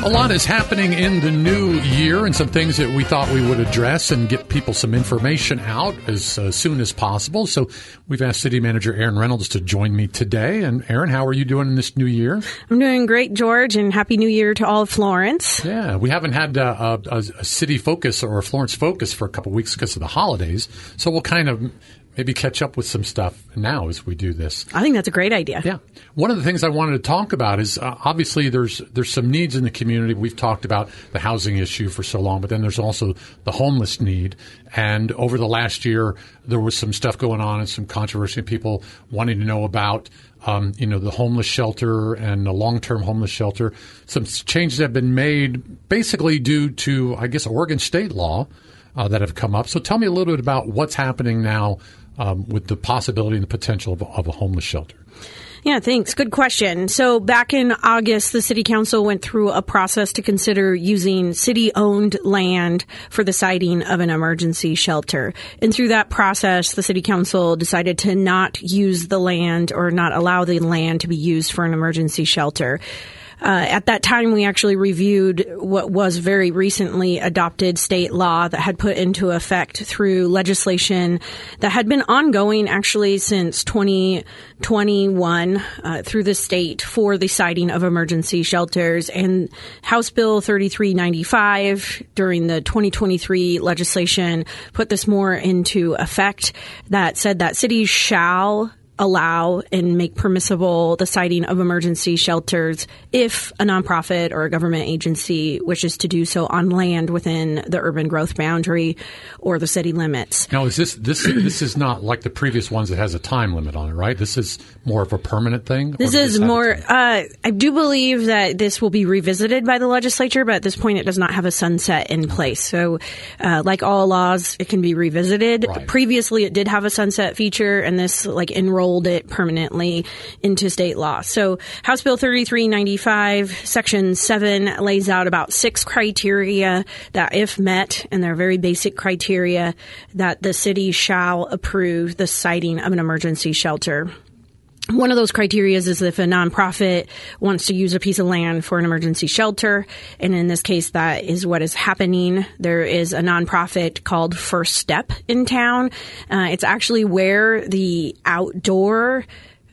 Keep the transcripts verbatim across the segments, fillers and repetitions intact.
A lot is happening in the new year and some things that we thought we would address and get people some information out as uh, soon as possible. So we've asked City Manager Erin Reynolds to join me today. And Erin, how are you doing in this new year? I'm doing great, George, and Happy New Year to all of Florence. Yeah, we haven't had uh, a, a city focus or a Florence focus for a couple of weeks because of the holidays. So we'll kind of maybe catch up with some stuff now as we do this. I think that's a great idea. Yeah. One of the things I wanted to talk about is uh, obviously there's there's some needs in the community. We've talked about the housing issue for so long, but then there's also the homeless need. And over the last year, there was some stuff going on and some controversy, people wanting to know about Um, you know, the homeless shelter and the long-term homeless shelter. Some changes have been made basically due to, I guess, Oregon state law uh, that have come up. So tell me a little bit about what's happening now um, with the possibility and the potential of, of a homeless shelter. Yeah, thanks. Good question. So back in August, the City Council went through a process to consider using city-owned land for the siting of an emergency shelter. And through that process, the City Council decided to not use the land or not allow the land to be used for an emergency shelter. Uh, at that time, we actually reviewed what was very recently adopted state law that had put into effect through legislation that had been ongoing actually since twenty twenty-one uh, through the state for the siting of emergency shelters. And House Bill thirty-three ninety-five during the twenty twenty-three legislation put this more into effect that said that cities shall allow and make permissible the siting of emergency shelters if a nonprofit or a government agency wishes to do so on land within the urban growth boundary or the city limits. Now, is this this this is not like the previous ones that has a time limit on it, right? This is more of a permanent thing? This is more, uh, I do believe that this will be revisited by the legislature, but at this point it does not have a sunset in place. So uh, like all laws, it can be revisited. Right. Previously, it did have a sunset feature, and this like enrolled it permanently into state law. So House Bill thirty-three ninety-five, Section seven lays out about six criteria that if met, and they're very basic criteria, that the city shall approve the siting of an emergency shelter. One of those criteria is if a nonprofit wants to use a piece of land for an emergency shelter. And in this case, that is what is happening. There is a nonprofit called First Step in town. Uh, it's actually where the outdoor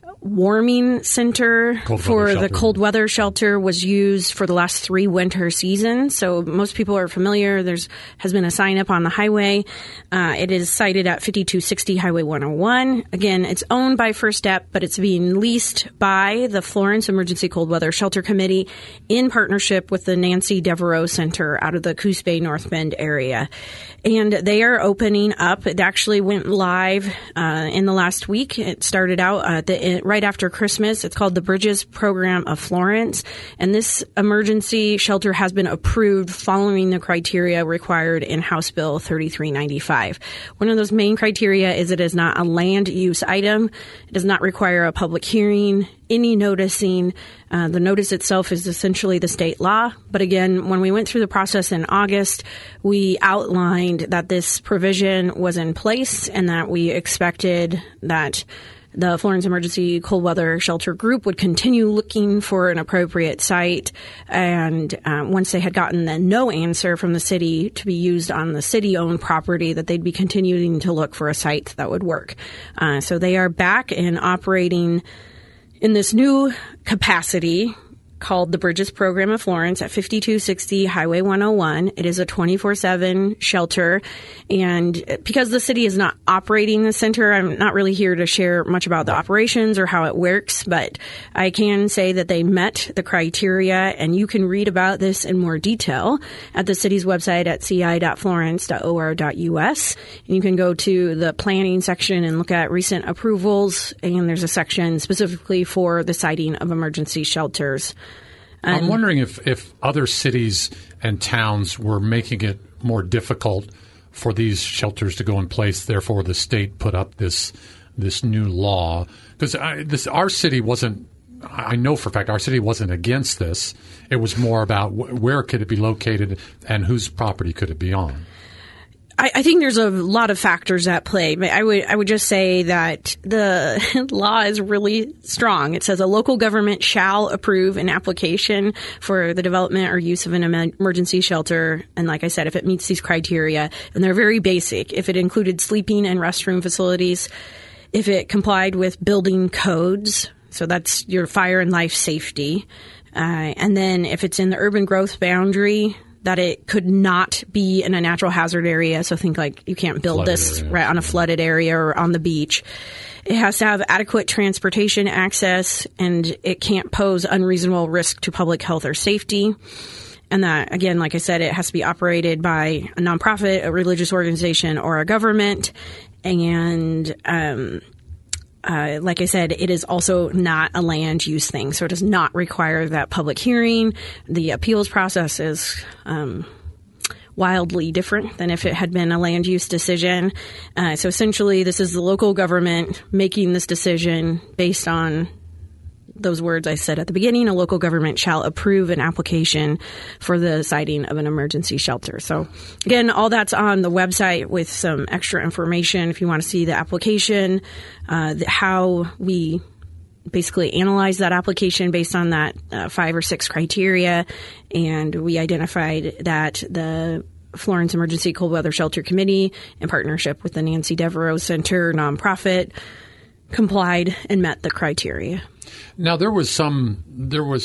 warming center cold for the shelter. cold weather shelter was used for the last three winter seasons. So most people are familiar. There's has been a sign up on the highway. Uh, it is sited at fifty-two sixty Highway one oh one. Again, it's owned by First Step, but it's being leased by the Florence Emergency Cold Weather Shelter Committee in partnership with the Nancy Devereaux Center out of the Coos Bay North Bend area. And they are opening up. It actually went live uh, in the last week. It started out uh, the, right after Christmas. It's called the Bridges Program of Florence. And this emergency shelter has been approved following the criteria required in House Bill thirty-three ninety-five. One of those main criteria is it is not a land use item. It does not require a public hearing, any noticing. Uh, the notice itself is essentially the state law. But again, when we went through the process in August, we outlined that this provision was in place and that we expected that the Florence Emergency Cold Weather Shelter Group would continue looking for an appropriate site. And uh, once they had gotten the no answer from the city to be used on the city-owned property, that they'd be continuing to look for a site that would work. Uh, so they are back and operating in this new capacity called the Bridges Program of Florence at fifty-two sixty Highway one oh one. It is a twenty-four seven shelter. And because the city is not operating the center, I'm not really here to share much about the operations or how it works, but I can say that they met the criteria, and you can read about this in more detail at the city's website at c i dot florence dot o r dot u s. And you can go to the planning section and look at recent approvals, and there's a section specifically for the siting of emergency shelters. Um, I'm wondering if, if other cities and towns were making it more difficult for these shelters to go in place. Therefore, the state put up this this new law because this our city wasn't. I know for a fact our city wasn't against this. It was more about wh- where could it be located and whose property could it be on. I, I think there's a lot of factors at play, but I would I would just say that the law is really strong. It says a local government shall approve an application for the development or use of an emergency shelter. And like I said, if it meets these criteria, and they're very basic, if it included sleeping and restroom facilities, if it complied with building codes, so that's your fire and life safety, uh, and then if it's in the urban growth boundary, that it could not be in a natural hazard area. So think like you can't build Flooded this area. right on a flooded area or on the beach. It has to have adequate transportation access, and it can't pose unreasonable risk to public health or safety. And that, again, like I said, it has to be operated by a nonprofit, a religious organization, or a government. And um, uh, like I said, it is also not a land use thing, so it does not require that public hearing. The appeals process is um, wildly different than if it had been a land use decision. Uh, so essentially, this is the local government making this decision based on those words I said at the beginning. A local government shall approve an application for the siting of an emergency shelter. So again, all that's on the website with some extra information if you want to see the application, uh, the, how we basically analyze that application based on that uh, five or six criteria. And we identified that the Florence Emergency Cold Weather Shelter Committee, in partnership with the Nancy Devereaux Center nonprofit, complied and met the criteria. Now there was some there was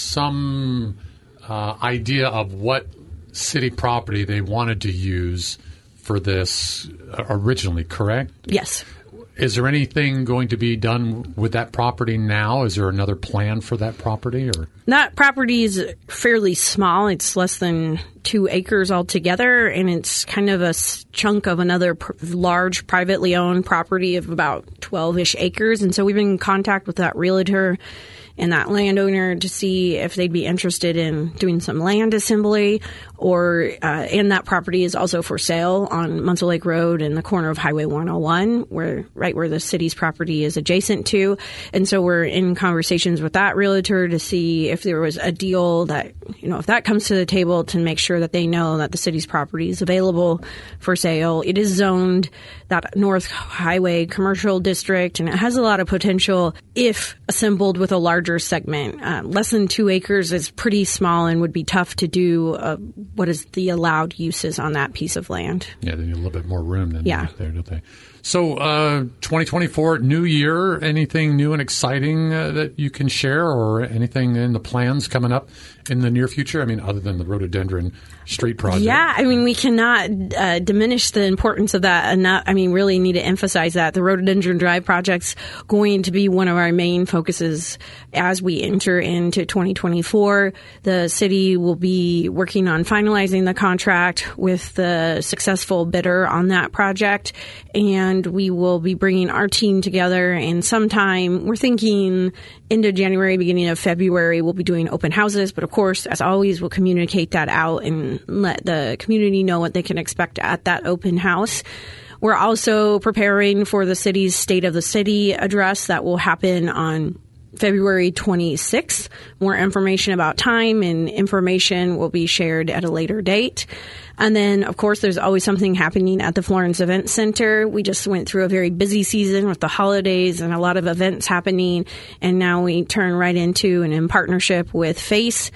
some uh, idea of what city property they wanted to use for this originally, correct? Yes. Is there anything going to be done with that property now? Is there another plan for that property? Or that property is fairly small. It's less than two acres altogether, and it's kind of a chunk of another pr- large privately owned property of about twelve-ish acres. And so we've been in contact with that realtor and that landowner to see if they'd be interested in doing some land assembly, or uh, and that property is also for sale on Munsell Lake Road in the corner of Highway one oh one, where right where the city's property is adjacent to. And so we're in conversations with that realtor to see if there was a deal that, you know, if that comes to the table, to make sure that they know that the city's property is available for sale. It is zoned that North Highway Commercial District, and it has a lot of potential if assembled with a larger segment. Uh, less than two acres is pretty small and would be tough to do uh, what is the allowed uses on that piece of land. Yeah, they need a little bit more room than yeah. there, don't they? So uh, twenty twenty-four, new year, anything new and exciting uh, that you can share, or anything in the plans coming up in the near future? I mean, other than the rhododendron street project. Yeah, I mean, we cannot uh, diminish the importance of that. And I mean, really need to emphasize that the Rhododendron Drive project's going to be one of our main focuses as we enter into twenty twenty-four. The city will be working on finalizing the contract with the successful bidder on that project, and we will be bringing our team together. And sometime, we're thinking into January, beginning of February, we'll be doing open houses. But of course, as always, we'll communicate that out and let the community know what they can expect at that open house. We're also preparing for the city's State of the City address that will happen on February twenty-sixth. More information about time and information will be shared at a later date. And then, of course, there's always something happening at the Florence Event Center. We just went through a very busy season with the holidays and a lot of events happening. And now we turn right into and in partnership with FACE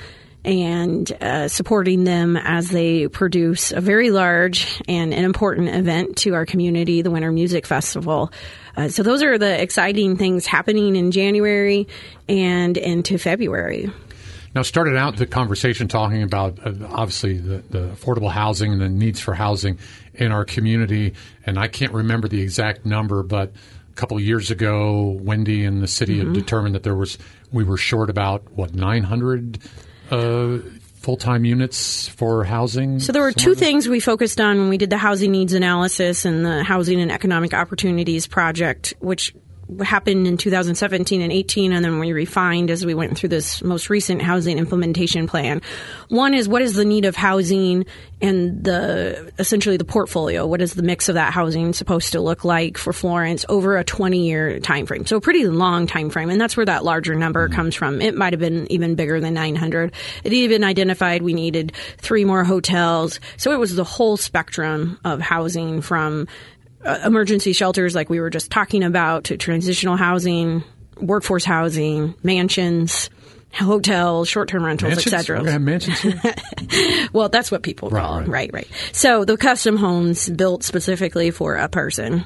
and uh, supporting them as they produce a very large and an important event to our community, the Winter Music Festival. Uh, so those are the exciting things happening in January and into February. Now, started out the conversation talking about, uh, obviously, the, the affordable housing and the needs for housing in our community. And I can't remember the exact number, but a couple of years ago, Wendy and the city mm-hmm. had determined that there was we were short about, what, nine hundred uh, full-time units for housing? So there were two things we focused on when we did the housing needs analysis and the Housing and Economic Opportunities Project, which happened in two thousand seventeen and eighteen, and then we refined as we went through this most recent housing implementation plan. One is, what is the need of housing and the essentially the portfolio? What is the mix of that housing supposed to look like for Florence over a twenty-year time frame? So a pretty long time frame, and that's where that larger number mm-hmm. comes from. It might have been even bigger than nine hundred. It even identified we needed three more hotels. So it was the whole spectrum of housing, from uh, emergency shelters like we were just talking about to transitional housing, workforce housing, mansions, hotels, short-term rentals, et cetera. Okay, mansions here? Well, that's what people right, call them. Right. right, right. So the custom homes built specifically for a person.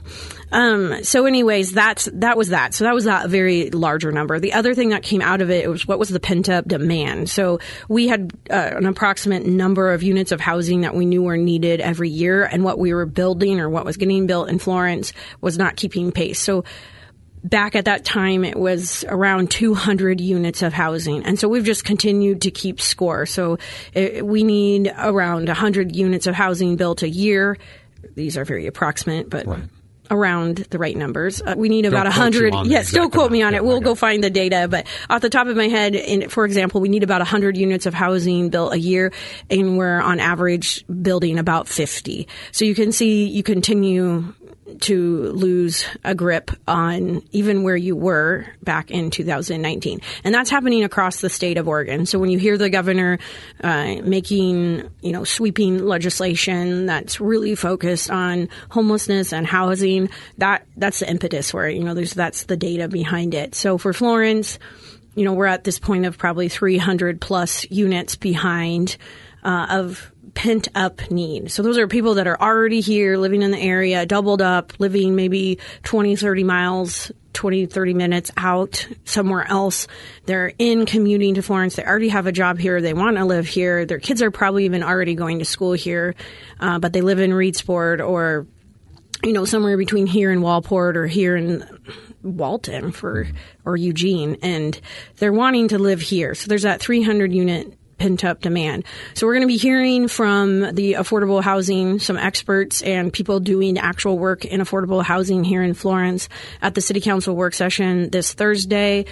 Um, so anyways, that's, that was that. So that was that very larger number. The other thing that came out of it was what was the pent-up demand. So we had uh, an approximate number of units of housing that we knew were needed every year, and what we were building or what was getting built in Florence was not keeping pace. So back at that time, it was around two hundred units of housing. And so we've just continued to keep score. So it, we need around one hundred units of housing built a year. These are very approximate, but right. around the right numbers. Uh, we need about one hundred. Yes, don't quote me on it. We'll go find the data. But off the top of my head, in, for example, we need about one hundred units of housing built a year, and we're on average building about fifty. So you can see you continue to lose a grip on even where you were back in two thousand nineteen. And that's happening across the state of Oregon. So when you hear the governor uh, making, you know, sweeping legislation that's really focused on homelessness and housing, that that's the impetus for it. You know, there's that's the data behind it. So for Florence, you know, we're at this point of probably three hundred plus units behind uh, of pent up need. So those are people that are already here, living in the area, doubled up, living maybe twenty, thirty miles, twenty, thirty minutes out somewhere else. They're in commuting to Florence. They already have a job here. They want to live here. Their kids are probably even already going to school here, uh, but they live in Reedsport or, you know, somewhere between here and Walport or here in Walton for or Eugene. And they're wanting to live here. So there's that three hundred unit pent-up demand. So we're going to be hearing from the affordable housing, some experts and people doing actual work in affordable housing here in Florence at the City Council work session this Thursday,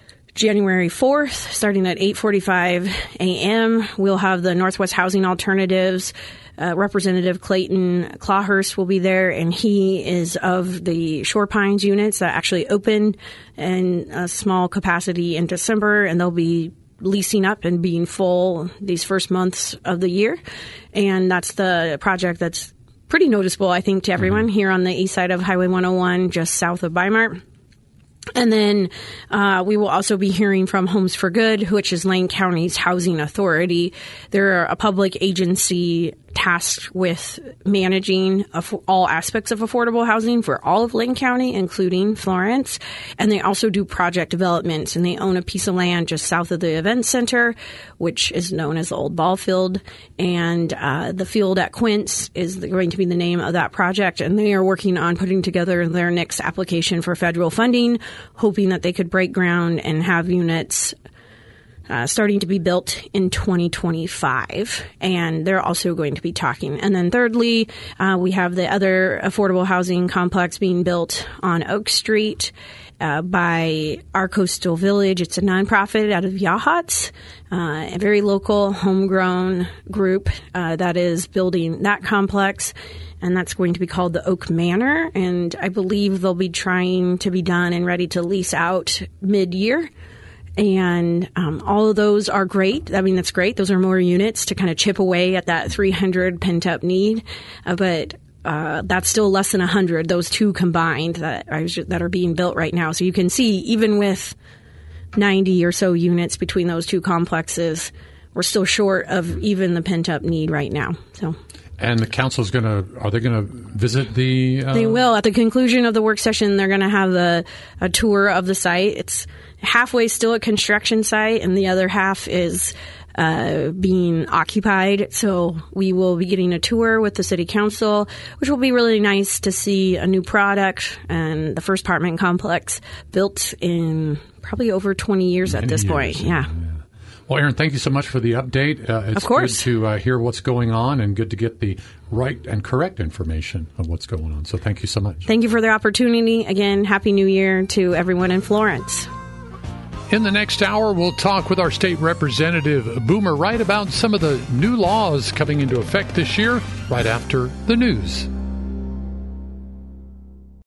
January fourth, starting at eight forty-five a.m. We'll have the Northwest Housing Alternatives. Uh, Representative Clayton Clawhurst will be there, and he is of the Shore Pines units that actually opened in a small capacity in December, and they'll be leasing up and being full these first months of the year. And that's the project that's pretty noticeable, I think, to everyone mm-hmm. here on the east side of Highway one oh one, just south of Bi-Mart. And then uh, we will also be hearing from Homes for Good, which is Lane County's housing authority. They're a public agency tasked with managing all aspects of affordable housing for all of Lane County, including Florence. And they also do project developments, and they own a piece of land just south of the event center, which is known as the Old Ball Field. And uh, the field at Quince is going to be the name of that project. And they are working on putting together their next application for federal funding, hoping that they could break ground and have units Uh, starting to be built in twenty twenty-five, and they're also going to be talking. And then thirdly, uh, we have the other affordable housing complex being built on Oak Street uh, by Our Coastal Village. It's a nonprofit out of Yachats, uh, a very local, homegrown group uh, that is building that complex. And that's going to be called the Oak Manor. And I believe they'll be trying to be done and ready to lease out mid-year. And um, all of those are great. I mean, that's great. Those are more units to kind of chip away at that three hundred pent-up need. Uh, but uh, that's still less than one hundred, those two combined that are, that are being built right now. So you can see, even with ninety or so units between those two complexes, we're still short of even the pent-up need right now. So. And the council is going to, are they going to visit the? Uh... They will. At the conclusion of the work session, they're going to have a, a tour of the site. It's halfway still a construction site, and the other half is uh, being occupied. So we will be getting a tour with the city council, which will be really nice to see a new product and the first apartment complex built in probably over twenty years Many at this years, point. Yeah. yeah. Well, Erin, thank you so much for the update. Uh, it's of course. good to uh, hear what's going on and good to get the right and correct information of what's going on. So thank you so much. Thank you for the opportunity. Again, Happy New Year to everyone in Florence. In the next hour, we'll talk with our state representative, Boomer Wright, about some of the new laws coming into effect this year right after the news.